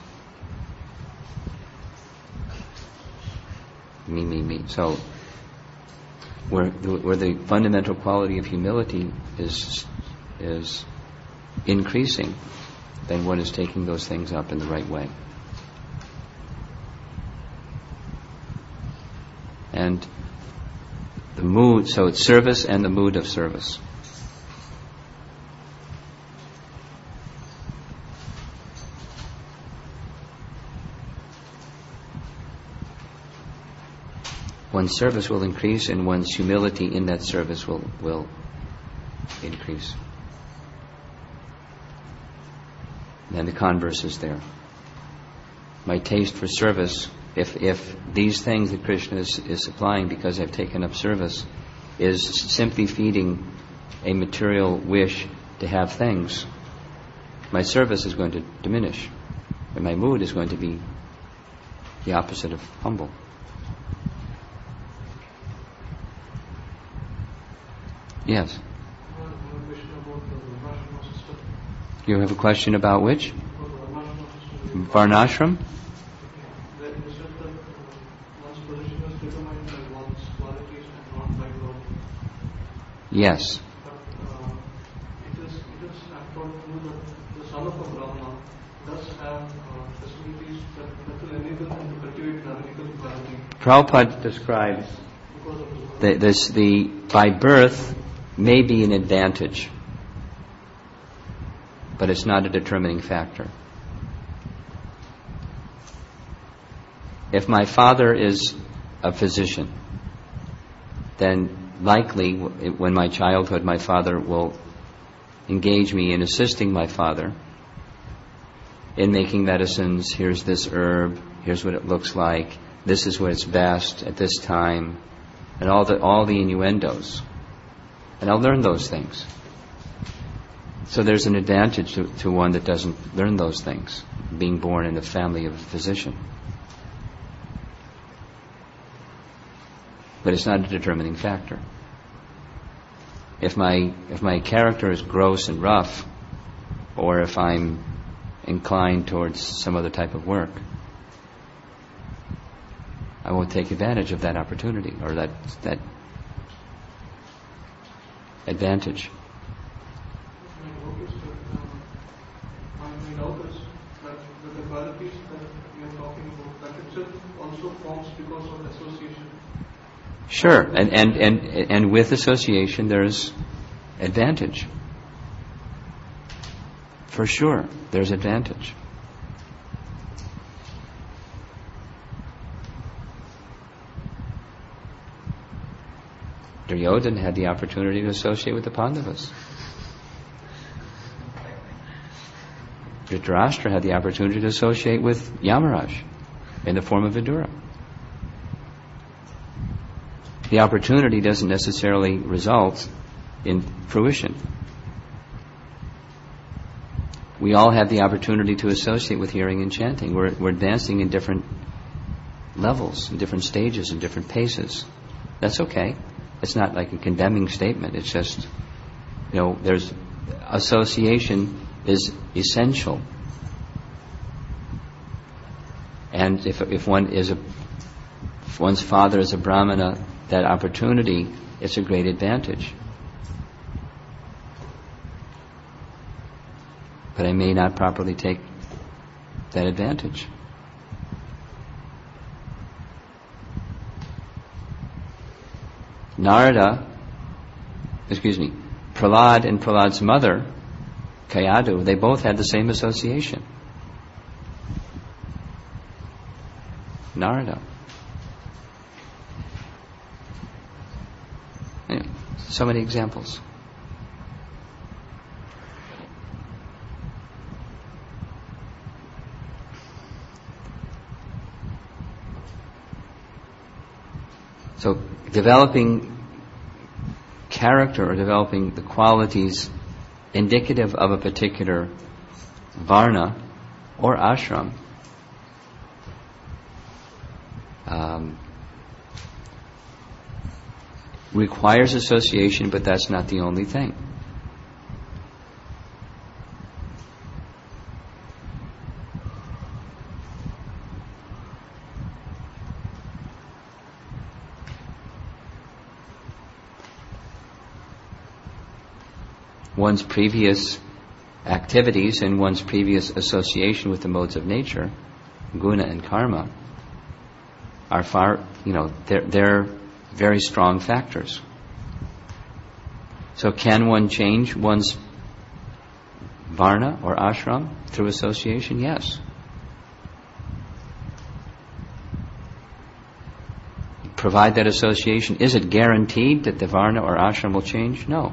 Me, me, me. So where the, where the fundamental quality of humility is is increasing, then one is taking those things up in the right way. And the mood, so it's service and the mood of service. One's service will increase and one's humility in that service will, will increase. And the converse is there. My taste for service, if if these things that Krishna is, is supplying because I've taken up service, is simply feeding a material wish to have things, my service is going to diminish. And my mood is going to be the opposite of humble. Yes. You have a question about which? Varnashram? Yes. But uh, it is it is told to that the son of a Brahmana does have uh, facilities that, that will enable him to cultivate Brahminical quality. Prabhupada describes the, this the by birth may be an advantage, but it's not a determining factor. If my father is a physician, then likely when my childhood my father will engage me in assisting my father in making medicines. Here's this herb, here's what it looks like, this is what it's best at this time, and all the all the innuendos. And I'll learn those things. So there's an advantage to, to one that doesn't learn those things, being born in the family of a physician. But it's not a determining factor. If my if my character is gross and rough, or if I'm inclined towards some other type of work, I won't take advantage of that opportunity or that that advantage. My doubt is that, uh, my doubt is that, that the qualities that we are talking about, that itself also forms because of association. Sure, and, and, and, and with association there's advantage. For sure, there's advantage. Duryodhana had the opportunity to associate with the Pandavas. Dhritarashtra had the opportunity to associate with Yamaraj in the form of Vidura. The opportunity doesn't necessarily result in fruition. We all have the opportunity to associate with hearing and chanting. We're, we're advancing in different levels, in different stages, in different paces. That's okay. It's not like a condemning statement. It's just, you know, there's association is essential. And if if one is a if one's father is a Brahmana, that opportunity, it's a great advantage. But I may not properly take that advantage. Narada, excuse me, Prahlad and Prahlad's mother, Kayadu, they both had the same association. Narada. Anyway, so many examples. So developing character or developing the qualities indicative of a particular varna or ashram um, requires association, but that's not the only thing. One's previous activities and one's previous association with the modes of nature, guna and karma, are far, you know, they're, they're very strong factors. So can one change one's varna or ashram through association? Yes. Provide that association. Is it guaranteed that the varna or ashram will change? No.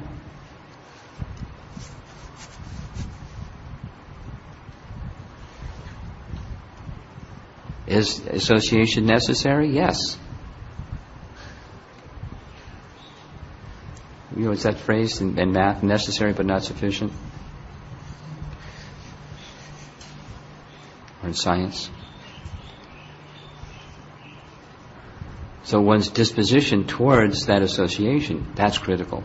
Is association necessary? Yes. You know, it's that phrase in, in math, necessary but not sufficient? Or in science? So one's disposition towards that association, that's critical.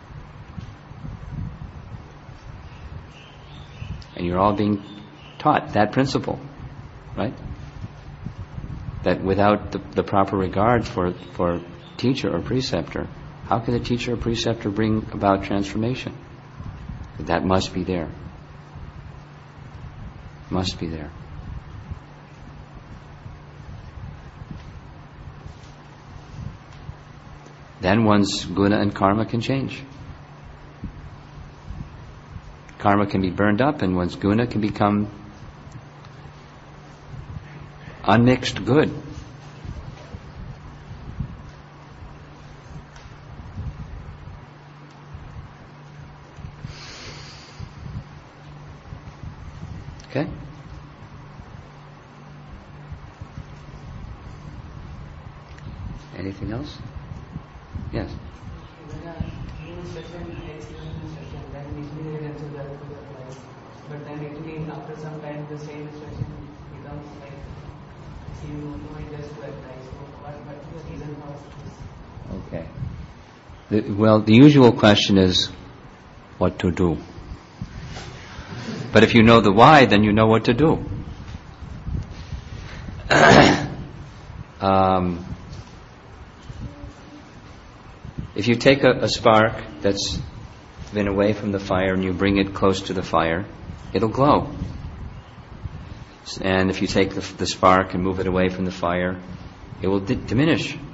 And you're all being taught that principle, right? That without the, the proper regard for, for teacher or preceptor, how can the teacher or preceptor bring about transformation? That must be there. Must be there. Then one's guna and karma can change. Karma can be burned up and one's guna can become unmixed good. Okay? Anything else? Yes. When a new session takes you in session, then initially they answer that to the class. But then actually after some time the same session becomes like you know it just to apply. So what what is the reason for this? Okay. The, well, the usual question is what to do. But if you know the why, then you know what to do. um, if you take a, a spark that's been away from the fire and you bring it close to the fire, it'll glow. And if you take the, the spark and move it away from the fire, it will di- diminish.